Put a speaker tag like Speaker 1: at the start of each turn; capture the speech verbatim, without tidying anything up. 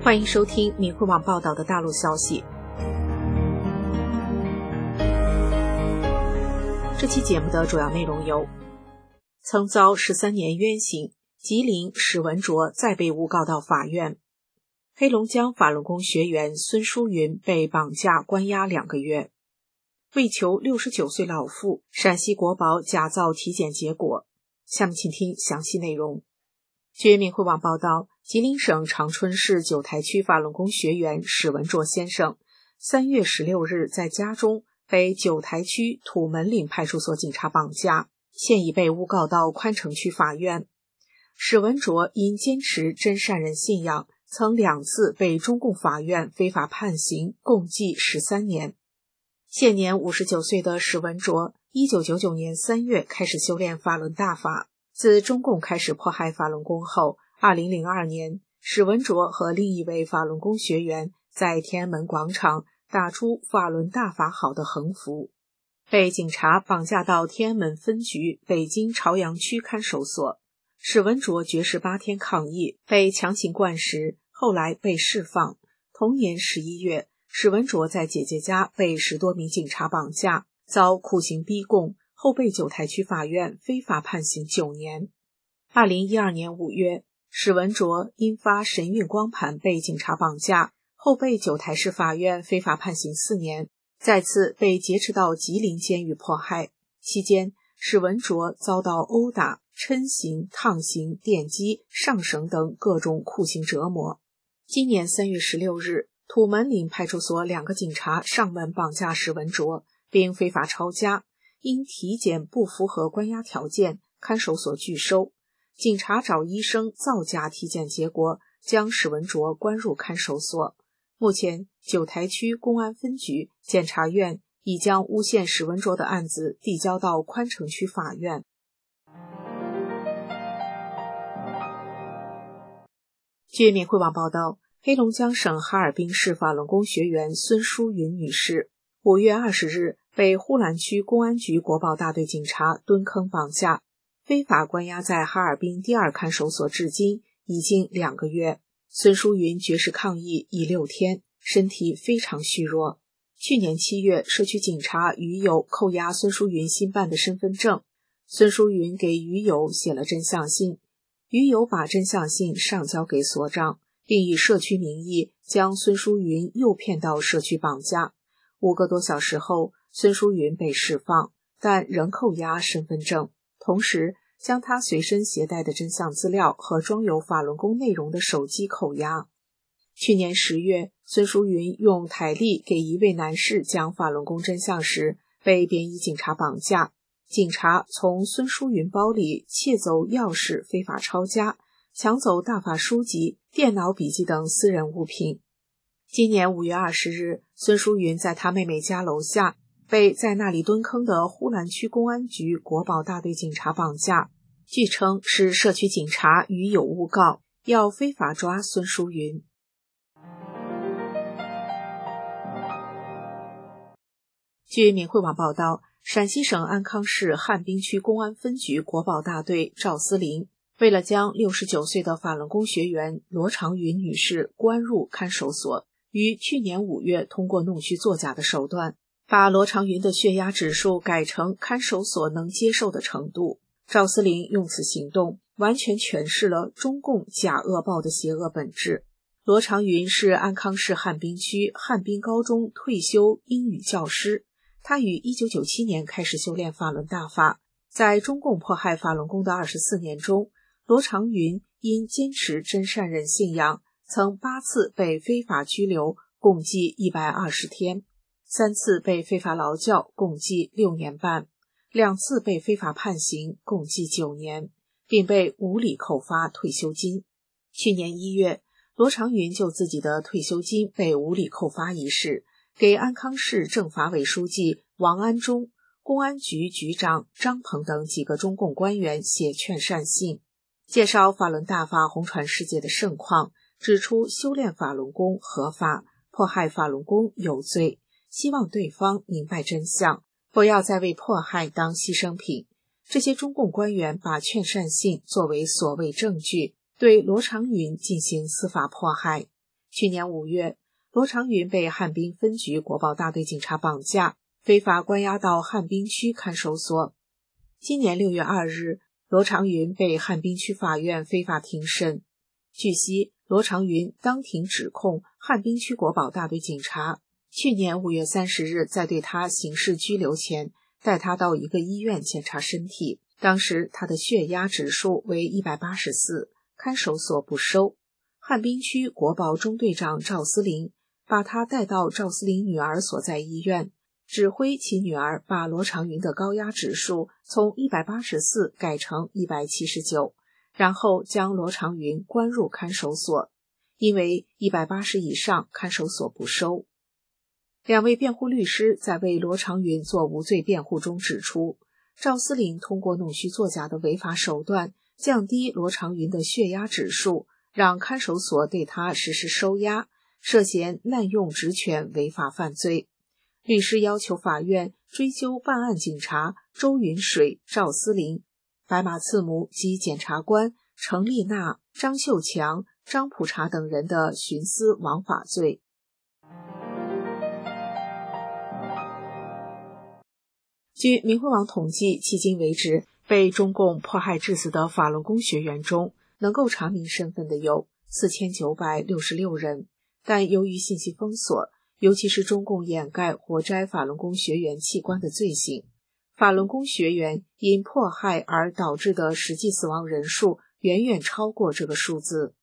Speaker 1: 欢迎收听明慧网报道的大陆消息。这期节目的主要内容有：曾遭十三年冤刑，吉林史文卓再被诬告到法院；黑龙江法轮功学员孙淑云被绑架关押两个月；为求六十九岁老妇，陕西国宝假造体检结果。下面请听详细内容。据明慧网报道，吉林省长春市九台区法轮功学员史文卓先生三月十六日在家中被九台区土门岭派出所警察绑架，现已被诬告到宽城区法院。史文卓因坚持真善人信仰，曾两次被中共法院非法判刑，共计十三年。现年五十九岁的史文卓，一九九九年三月开始修炼法轮大法。自中共开始迫害法轮功后，二零零二年，史文卓和另一位法轮功学员在天安门广场打出法轮大法好的横幅，被警察绑架到天安门分局北京朝阳区看守所。史文卓绝食八天抗议，被强行灌食，后来被释放。同年十一月，史文卓在姐姐家被十多名警察绑架，遭酷刑逼供，后被九台区法院非法判刑九年。二零一二年五月，史文卓因发神韵光盘被警察绑架，后被九台市法院非法判刑四年，再次被劫持到吉林监狱迫害。期间，史文卓遭到殴打、抻刑、烫刑、电击、上绳等各种酷刑折磨。今年三月十六日，土门岭派出所两个警察上门绑架史文卓，并非法抄家，因体检不符合关押条件，看守所拒收。警察找医生造假体检结果，将史文卓关入看守所。目前，九台区公安分局、检察院已将诬陷史文卓的案子递交到宽城区法院。据明慧网报道，黑龙江省哈尔滨市法轮功学员孙淑云女士五月二十日被呼兰区公安局国保大队警察蹲坑绑架，非法关押在哈尔滨第二看守所至今已经两个月。孙淑云绝食抗议已六天，身体非常虚弱。去年七月，社区警察于友扣押孙淑云新办的身份证，孙淑云给于友写了真相信，于友把真相信上交给所长，并以社区名义将孙淑云诱骗到社区绑架。五个多小时后，孙淑云被释放，但仍扣押身份证，同时将他随身携带的真相资料和装有法轮功内容的手机扣押。去年十月，孙淑云用台历给一位男士讲法轮功真相时，被便衣警察绑架。警察从孙淑云包里窃走钥匙，非法抄家，抢走大法书籍、电脑笔记等私人物品。今年五月二十日，孙淑云在他妹妹家楼下被在那里蹲坑的呼兰区公安局国保大队警察绑架，据称是社区警察与有诬告，要非法抓孙淑云。据明慧网报道，陕西省安康市汉滨区公安分局国保大队赵思林为了将六十九岁的法轮功学员罗长云女士关入看守所，于去年五月通过弄虚作假的手段，把罗长云的血压指数改成看守所能接受的程度。赵思林用此行动完全诠释了中共假恶报的邪恶本质。罗长云是安康市汉滨区汉滨高中退休英语教师，他于一九九七年开始修炼法轮大法。在中共迫害法轮功的二十四年中，罗长云因坚持真善人信仰，曾八次被非法拘留，共计一百二十天，三次被非法劳教，共计六年半，两次被非法判刑，共计九年，并被无理扣发退休金。去年一月，罗长云就自己的退休金被无理扣发一事，给安康市政法委书记王安忠、公安局局长张鹏等几个中共官员写劝善信，介绍法轮大法红传世界的盛况，指出修炼法轮功合法，迫害法轮功有罪，希望对方明白真相，不要再为迫害当牺牲品。这些中共官员把劝善信作为所谓证据，对罗长云进行司法迫害。 去年五月，罗长云被汉滨分局国保大队警察绑架，非法关押到汉滨区看守所。今年六月二日，罗长云被汉滨区法院非法庭审。据悉，罗长云当庭指控汉滨区国保大队警察去年五月三十日在对他刑事拘留前，带他到一个医院检查身体，当时他的血压指数为一百八十四，看守所不收。汉滨区国保中队长赵思林把他带到赵思林女儿所在医院，指挥其女儿把罗长云的高压指数从一百八十四改成一百七十九，然后将罗长云关入看守所，因为一百八十以上看守所不收。两位辩护律师在为罗长云做无罪辩护中指出，赵思林通过弄虚作假的违法手段降低罗长云的血压指数，让看守所对他实施收押，涉嫌滥用职权违法犯罪。律师要求法院追究办案警察周云水、赵思林、白马次母及检察官程丽娜、张秀强、张普查等人的徇私枉法罪。据明慧网统计，迄今为止被中共迫害致死的法轮功学员中，能够查明身份的有四千九百六十六人，但由于信息封锁，尤其是中共掩盖活摘法轮功学员器官的罪行，法轮功学员因迫害而导致的实际死亡人数远远超过这个数字。